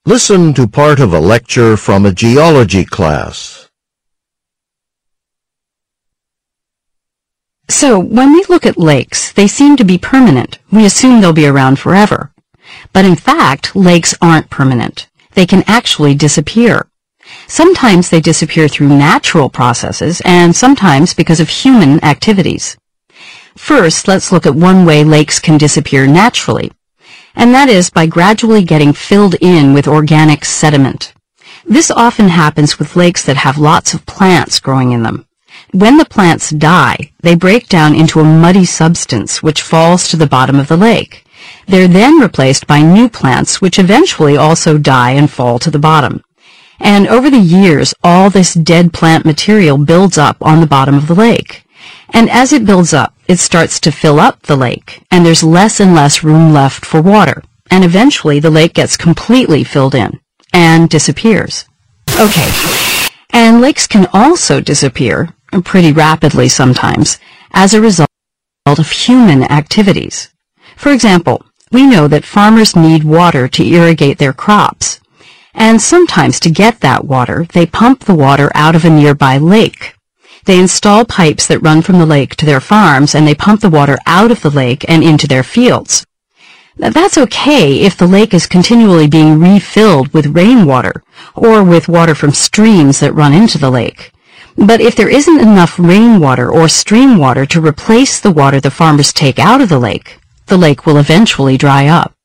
Listen to part of a lecture from a geology class. So, when we look at lakes, they seem to be permanent. We assume they'll be around forever. But in fact, lakes aren't permanent. They can actually disappear. Sometimes they disappear through natural processes, and sometimes because of human activities. First, let's look at one way lakes can disappear naturally, and that is by gradually getting filled in with organic sediment. This often happens with lakes that have lots of plants growing in them. When the plants die, they break down into a muddy substance which falls to the bottom of the lake. They're then replaced by new plants which eventually also die and fall to the bottom. And over the years, all this dead plant material builds up on the bottom of the lake. And as it builds up, it starts to fill up the lake, and there's less and less room left for water. And eventually, the lake gets completely filled in and disappears. Okay, and lakes can also disappear, pretty rapidly sometimes, as a result of human activities. For example, we know that farmers need water to irrigate their crops. And sometimes to get that water, they pump the water out of a nearby lake. They install pipes that run from the lake to their farms, and they pump the water out of the lake and into their fields. Now, that's okay if the lake is continually being refilled with rainwater or with water from streams that run into the lake. But if there isn't enough rainwater or stream water to replace the water the farmers take out of the lake will eventually dry up.